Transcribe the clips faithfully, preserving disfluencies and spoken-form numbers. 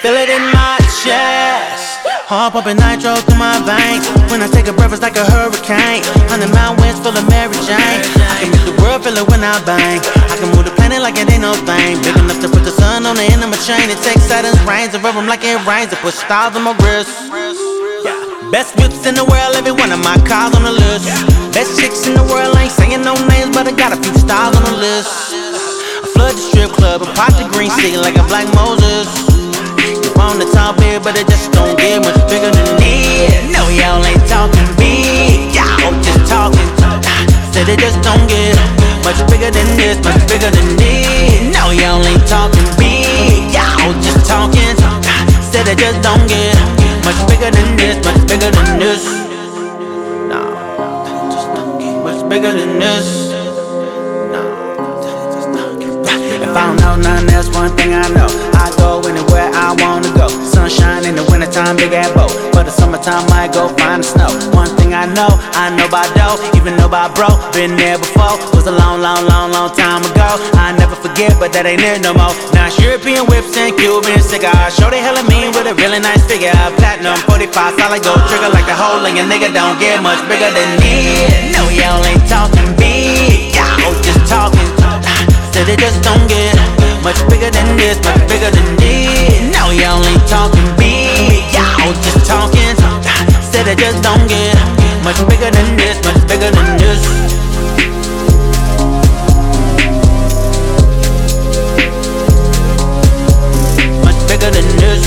feel it in my chest. Heart pumping nitro through my veins. When I take a breath, it's like a hurricane. Hundred mile winds full of Mary Jane. I can make the world feel it when I bang. I can move the planet like it ain't no thing. Big enough to put the sun on the end of my chain. It takes Saturn's rains and rub them like it rains. To put stars on my wrist. Yeah. Best whips in the world, every one of my cars on the list. Best chicks in the world, I ain't saying no names, but I got a few stars on the list. I flood the strip club and pop the green sea like a black Moses. On the top here, but it just don't get much bigger than this. No, y'all ain't talking big, y'all just talking. Said it just don't get much bigger than this, much bigger than this. No, y'all ain't talking big, y'all just talking. Said it just don't get much bigger than this, much bigger than this. No, it just don't get much bigger than this. If I don't know nothing else, one thing I know, I go anywhere I wanna go. Sunshine in the wintertime, big ass boat. For the summertime, I go find the snow. One thing I know, I know about dough, even know about bro. Been there before, was a long, long, long, long time ago. I never forget, but that ain't it no more. Now it's European whips and Cuban cigars. Show they hella mean with a really nice figure. Platinum forty-five, solid gold trigger like the hole in your nigga. Don't get much bigger than this. No, y'all ain't talking big, y'all just talking. Said it just don't get much bigger than this, much bigger than this. No, y'all ain't talking big, y'all just talking. Said it just don't get much bigger than this, much bigger than this. Much bigger than this.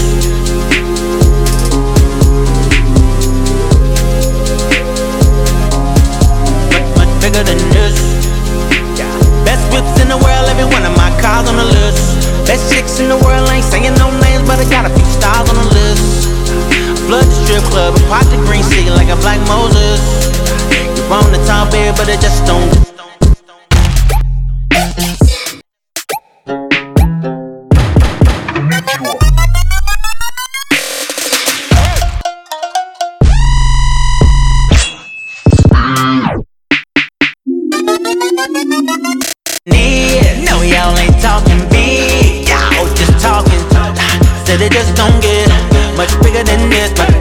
Much, much bigger than this. Best whips in the world, every one of my cars on the list. Best chicks in the world, ain't saying no names, but I got a few stars on the list. I flood the strip club and pop the green sea like a black Moses. You're on the top here, but it just don't. No, y'all ain't talking big, y'all just talking. Said it just don't get much bigger than this, much